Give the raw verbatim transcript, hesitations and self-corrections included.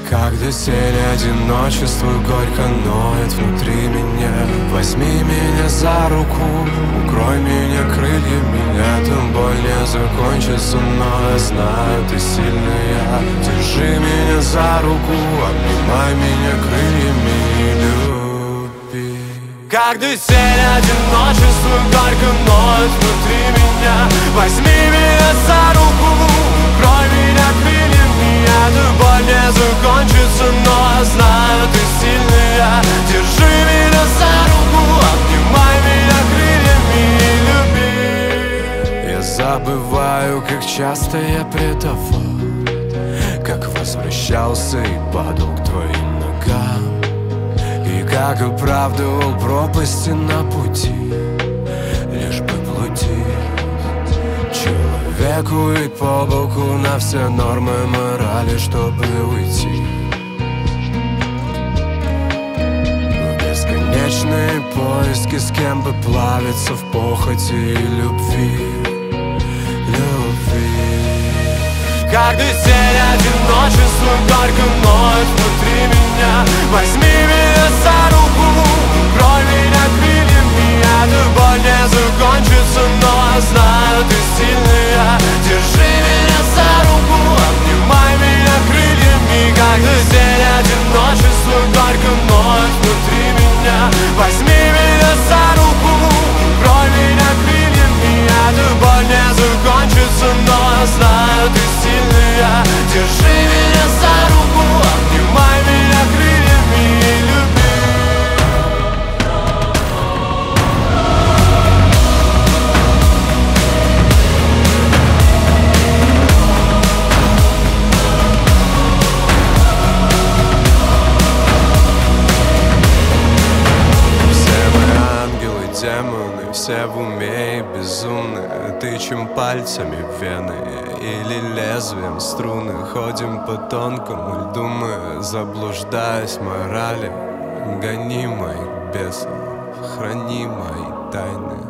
Когда тень одиночества горько ноет внутри меня, возьми меня за руку, укрой меня крыльями. Эта боль не закончится, но я знаю, ты сильная. Держи меня за руку, обнимай меня крыльями и люби. Когда тень одиночества горько ноет внутри меня, возьми меня за руку, укрой меня крыльями. Эта боль не закончится, но я знаю, ты сильная. Держи меня за руку, обнимай меня крыльями и люби. Я забываю, как часто я предавал, как возвращался и падал к твоим ногам, и как оправдывал пропасти на пути, лишь бы блудить. Человеку ведь по боку на все нормы морали, чтобы уйти в бесконечные поиски, с кем бы плавиться в похоти и любви, любви. Когда тень одиночества горько ноет внутри меня, возьми меня за руку, укрой меня крыльями. Эта боль не закончится, но я знаю, ты сильная. Держи меня за руку, обнимай меня крыльями. Когда тень одиночества горько ноет внутри меня, возьми меня за руку, укрой меня крыльями. Эта боль не закончится, но я знаю, ты сильная. Держи меня за руку, обнимай меня крыльями и люби. Демоны, все в уме и безумны. Тычем пальцами в вены или лезвием струны. Ходим по тонкому льду мы, заблуждаясь в морали. Гони моих бесов, храни мои тайны.